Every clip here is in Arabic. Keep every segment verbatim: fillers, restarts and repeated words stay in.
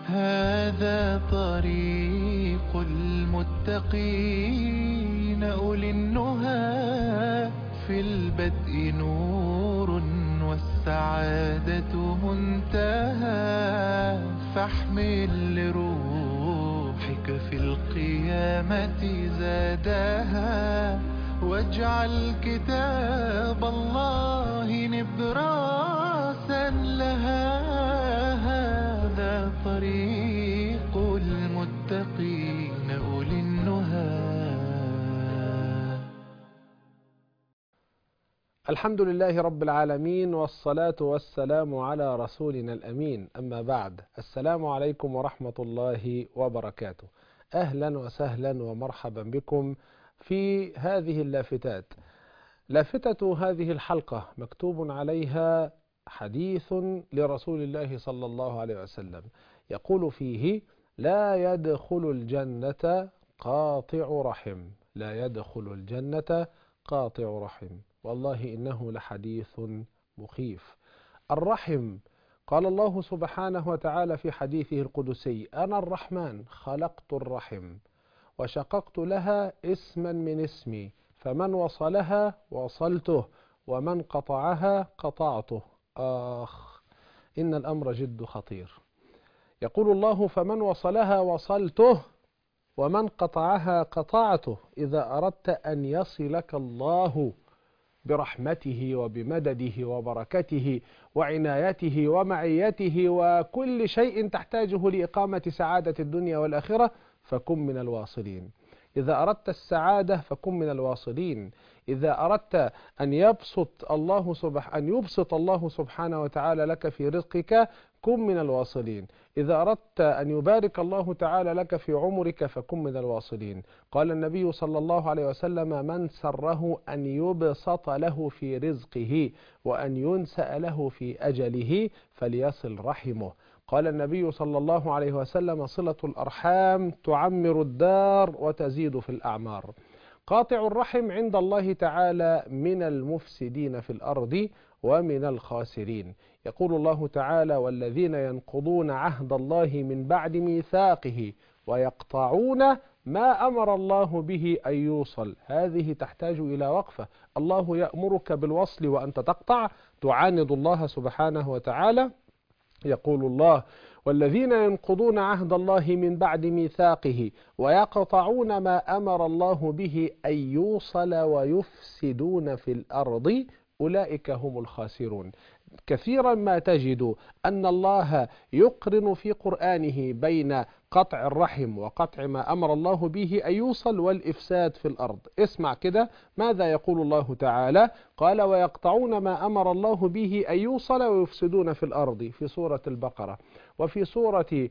هذا طريق المتقين أولي النهى. في البدء نور والسعادة منتهى. فاحمل لروحك في القيامة زادها، واجعل كتاب الله نبراسا لها. هذا طريق المتقين أولي النهى. الحمد لله رب العالمين، والصلاة والسلام على رسولنا الأمين. أما بعد، السلام عليكم ورحمة الله وبركاته. أهلا وسهلا ومرحبا بكم في هذه اللافتات. لافتة هذه الحلقة مكتوب عليها حديث لرسول الله صلى الله عليه وسلم، يقول فيه: لا يدخل الجنة قاطع رحم. لا يدخل الجنة قاطع رحم. والله إنه لحديث مخيف. الرحم، قال الله سبحانه وتعالى في حديثه القدسي: أنا الرحمن خلقت الرحم وشققت لها اسما من اسمي، فمن وصلها وصلته ومن قطعها قطعته. آخ، إن الأمر جد خطير. يقول الله: فمن وصلها وصلته ومن قطعها قطعته. إذا أردت أن يصلك الله برحمته وبمدده وبركته وعنايته ومعيته وكل شيء تحتاجه لإقامة سعادة الدنيا والآخرة، فكن من الواصلين. إذا أردت السعادة فكن من الواصلين. إذا أردت أن يبسط الله سبحانه أن يبسط الله سبحانه وتعالى لك في رزقك، كن من الواصلين. إذا أردت أن يبارك الله تعالى لك في عمرك فكن من الواصلين. قال النبي صلى الله عليه وسلم: من سره أن يبسط له في رزقه وأن ينسأ له في أجله فليصل رحمه. قال النبي صلى الله عليه وسلم: صلة الأرحام تعمر الدار وتزيد في الأعمار. قاطع الرحم عند الله تعالى من المفسدين في الأرض ومن الخاسرين. يقول الله تعالى: والذين ينقضون عهد الله من بعد ميثاقه ويقطعون ما أمر الله به أن يوصل. هذه تحتاج إلى وقفة. الله يأمرك بالوصل وأنت تقطع، تعاند الله سبحانه وتعالى. يقول الله: والذين ينقضون عهد الله من بعد ميثاقه ويقطعون ما أمر الله به أن يوصل ويفسدون في الأرض أولئك هم الخاسرون. كثيرا ما تجد أن الله يقرن في قرآنه بين قطع الرحم وقطع ما أمر الله به أن يوصل والإفساد في الأرض. اسمع كده ماذا يقول الله تعالى. قال: ويقطعون ما أمر الله به أن يوصل ويفسدون في الأرض في سورة البقرة. وفي سورة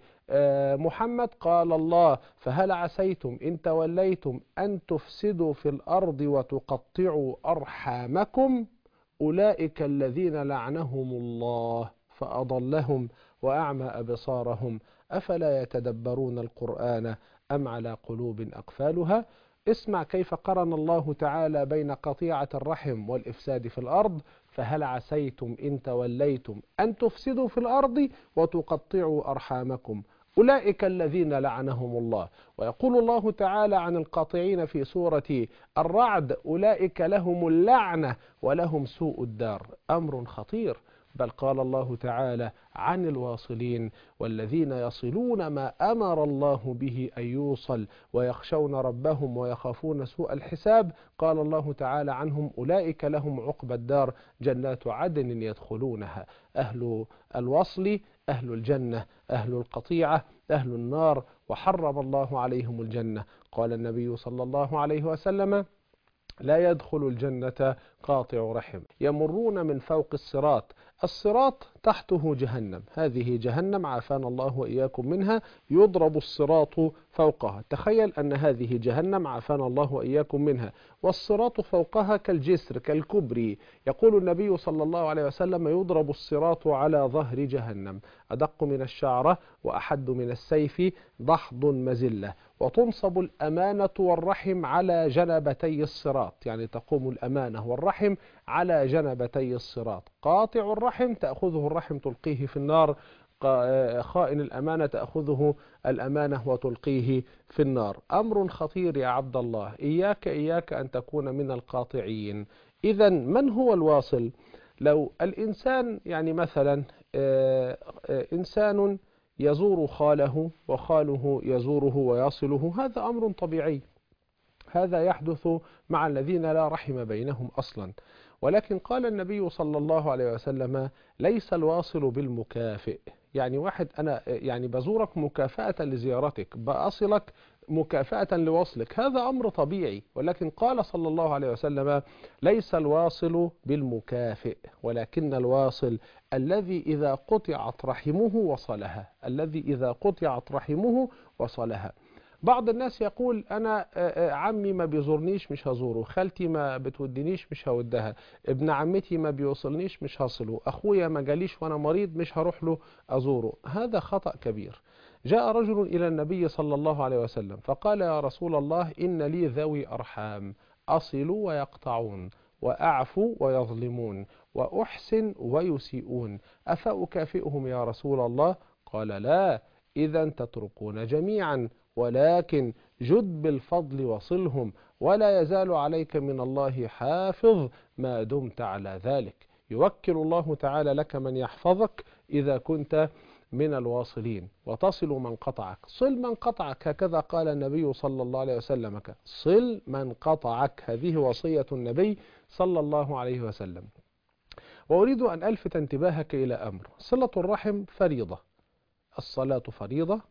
محمد قال الله: فهل عسيتم إن توليتم أن تفسدوا في الأرض وتقطعوا أرحامكم أولئك الذين لعنهم الله فأضلهم وأعمى أبصارهم أفلا يتدبرون القرآن أم على قلوب أقفالها. اسمع كيف قرن الله تعالى بين قطيعة الرحم والإفساد في الأرض. فهل عسيتم إن توليتم أن تفسدوا في الأرض وتقطعوا أرحامكم أولئك الذين لعنهم الله. ويقول الله تعالى عن القاطعين في سورة الرعد: أولئك لهم اللعنة ولهم سوء الدار. أمر خطير. بل قال الله تعالى عن الواصلين: والذين يصلون ما أمر الله به أن يوصل ويخشون ربهم ويخافون سوء الحساب. قال الله تعالى عنهم: أولئك لهم عقبى الدار جنات عدن يدخلونها. أهل الوصل أهل الجنة، أهل القطيعة أهل النار، وحرم الله عليهم الجنة. قال النبي صلى الله عليه وسلم: لا يدخل الجنة قاطع رحم. يمرون من فوق الصراط. الصراط تحته جهنم، هذه جهنم عافانا الله وإياكم منها. يضرب الصراط فوقها. تخيل أن هذه جهنم عافانا الله وإياكم منها، والصراط فوقها كالجسر كالكبري. يقول النبي صلى الله عليه وسلم: يضرب الصراط على ظهر جهنم أدق من الشعرة وأحد من السيف ضحض مزلة. وتنصب الأمانة والرحم على جنبتي الصراط، يعني تقوم الأمانة والرحم على جنبتي الصراط. قاطع الرحم تأخذه الرحم تلقيه في النار، خائن الأمانة تأخذه الأمانة وتلقيه في النار. أمر خطير يا عبد الله، إياك إياك أن تكون من القاطعين. إذا من هو الواصل؟ لو الإنسان يعني مثلا إنسان يزور خاله وخاله يزوره ويصله، هذا أمر طبيعي، هذا يحدث مع الذين لا رحم بينهم أصلا. ولكن قال النبي صلى الله عليه وسلم: ليس الواصل بالمكافئ. يعني واحد أنا يعني بزورك مكافأة لزيارتك، بأصلك مكافأة لوصلك، هذا أمر طبيعي. ولكن قال صلى الله عليه وسلم: ليس الواصل بالمكافئ، ولكن الواصل الذي إذا قطعت رحمه وصلها، الذي إذا قطعت رحمه وصلها. بعض الناس يقول: أنا عمي ما بيزورنيش مش هزوره، خالتي ما بتودنيش مش هودها، ابن عمتي ما بيوصلنيش مش هصله، أخويا ما جاليش وأنا مريض مش هروح له أزوره. هذا خطأ كبير. جاء رجل إلى النبي صلى الله عليه وسلم فقال: يا رسول الله، إن لي ذوي أرحام أصل ويقطعون، وأعفو ويظلمون، وأحسن ويسيئون، أفأكافئهم يا رسول الله؟ قال: لا، إذا تتركون جميعا، ولكن جد بالفضل وصلهم، ولا يزال عليك من الله حافظ ما دمت على ذلك. يوكل الله تعالى لك من يحفظك إذا كنت من الواصلين، وتصل من قطعك. صل من قطعك، هكذا قال النبي صلى الله عليه وسلم: صل من قطعك. هذه وصية النبي صلى الله عليه وسلم. وأريد أن ألفت انتباهك إلى أمر: صلة الرحم فريضة، الصلاة فريضة،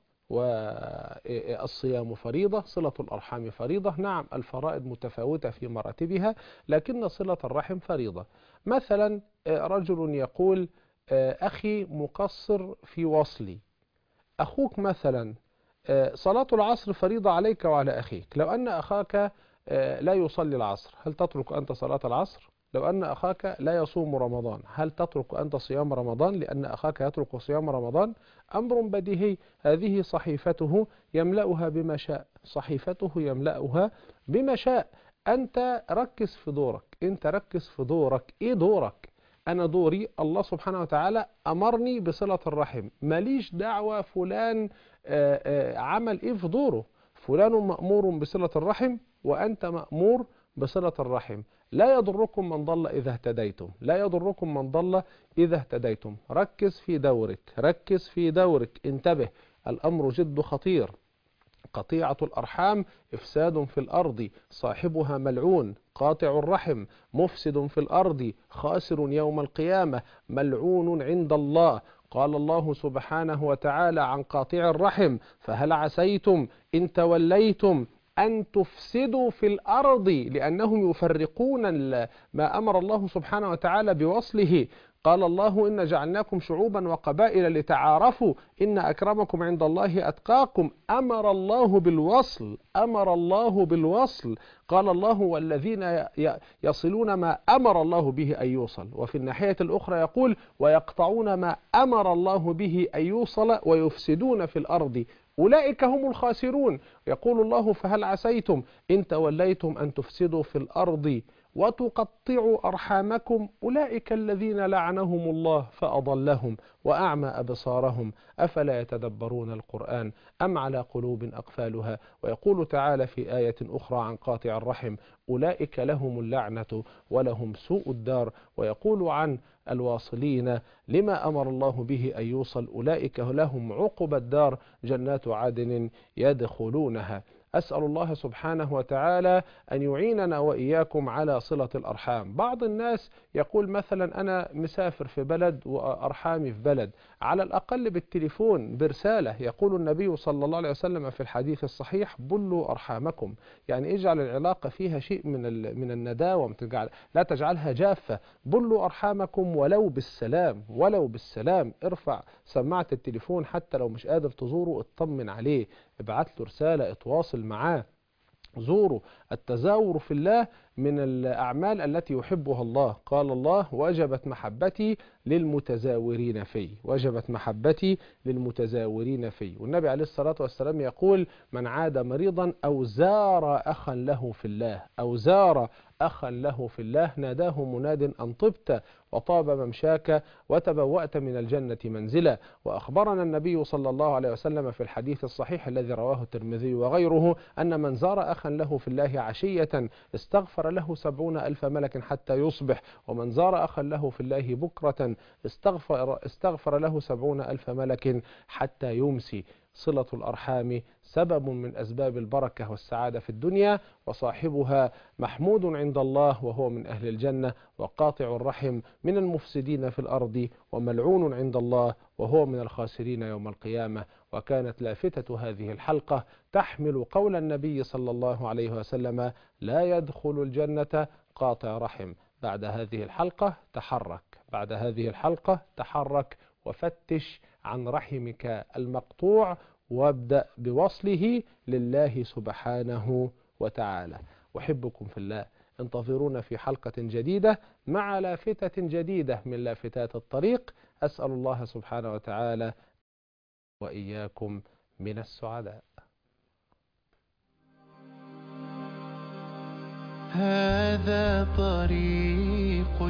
والصيام فريضة، صلة الأرحام فريضة. نعم، الفرائض متفاوتة في مراتبها، لكن صلة الرحم فريضة. مثلا رجل يقول: أخي مقصر في وصلي. أخوك مثلا صلاة العصر فريضة عليك وعلى أخيك، لو أن أخاك لا يصلي العصر، هل تترك أنت صلاة العصر؟ لو أن أخاك لا يصوم رمضان، هل تترك أنت صيام رمضان لأن أخاك يترك صيام رمضان؟ أمر بديهي. هذه صحيفته يملأها بما شاء، صحيفته يملأها بما شاء. أنت ركز في دورك، أنت ركز في دورك. إيه دورك؟ أنا دوري الله سبحانه وتعالى أمرني بصلة الرحم، ماليش دعوة فلان عمل إيه في دوره. فلان مأمور بصلة الرحم وأنت مأمور بصلة الرحم. لا يضركم من ضل إذا اهتديتم، لا يضركم من ضل إذا اهتديتم. ركز في دورك، ركز في دورك، انتبه، الأمر جد خطير. قطيعة الأرحام إفساد في الأرض، صاحبها ملعون. قاطع الرحم مفسد في الأرض، خاسر يوم القيامة، ملعون عند الله. قال الله سبحانه وتعالى عن قاطع الرحم: فهل عسيتم إن توليتم أن تفسدوا في الأرض، لأنهم يفرقون ما أمر الله سبحانه وتعالى بوصله. قال الله: إن جعلناكم شعوبا وقبائل لتعارفوا إن أكرمكم عند الله أتقاكم. أمر الله بالوصل، أمر الله بالوصل. قال الله: والذين يصلون ما أمر الله به أن يوصل. وفي الناحية الأخرى يقول: ويقطعون ما أمر الله به أن يوصل ويفسدون في الأرض، أولئك هم الخاسرون. يقول الله: فهل عسيتم إن توليتم أن تفسدوا في الأرض وتقطعوا أرحامكم، أولئك الذين لعنهم الله فأضلهم وأعمى أبصارهم، أفلا يتدبرون القرآن أم على قلوب أقفالها. ويقول تعالى في آية أخرى عن قاطع الرحم: أولئك لهم اللعنة ولهم سوء الدار. ويقول عن الواصلين لما أمر الله به أن يوصل: أولئك لهم عقبى الدار، جنات عدن يدخلونها. أسأل الله سبحانه وتعالى أن يعيننا وإياكم على صلة الأرحام. بعض الناس يقول مثلا: أنا مسافر في بلد وأرحامي في بلد، على الأقل بالتليفون برسالة. يقول النبي صلى الله عليه وسلم في الحديث الصحيح: بلوا أرحامكم، يعني اجعل العلاقة فيها شيء من من النداوة، لا تجعلها جافة. بلوا أرحامكم ولو بالسلام، ولو بالسلام. ارفع سماعة التليفون حتى لو مش قادر تزوره، اطمن عليه، ابعت له رسالة، اتواصل معاه، زوروا. التزاور في الله من الأعمال التي يحبها الله. قال الله: وجبت محبتي للمتزاورين في، وجبت محبتي للمتزاورين في. والنبي عليه الصلاة والسلام يقول: من عاد مريضا أو زار أخا له في الله، أو زار أخا له في الله ناداه مناد أن طبت وطاب ممشاك وتبوأت من الجنة منزلا. وأخبرنا النبي صلى الله عليه وسلم في الحديث الصحيح الذي رواه الترمذي وغيره أن من زار أخا له في الله عشية استغفر له سبعون ألف ملك حتى يصبح، ومن زار أخا له في الله بكرة استغفر, استغفر له سبعون ألف ملك حتى يمسي. صلة الأرحام سبب من أسباب البركة والسعادة في الدنيا، وصاحبها محمود عند الله وهو من أهل الجنة، وقاطع الرحم من المفسدين في الأرض وملعون عند الله وهو من الخاسرين يوم القيامة. وكانت لافتة هذه الحلقة تحمل قول النبي صلى الله عليه وسلم: لا يدخل الجنة قاطع رحم. بعد هذه الحلقة تحرك بعد هذه الحلقة تحرك وفتش عن رحمك المقطوع، وابدأ بوصله لله سبحانه وتعالى. أحبكم في الله، انتظرونا في حلقة جديدة مع لافتة جديدة من لافتات الطريق. أسأل الله سبحانه وتعالى وإياكم من السعداء. هذا طريق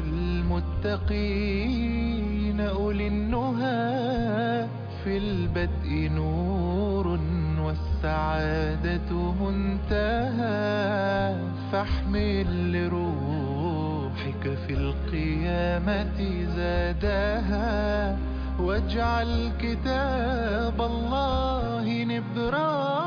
المتقين أولي النهى، في البدء نور والسعادة منتهى، فاحمل لروحك في القيامة زادها، واجعل كتاب الله نبرا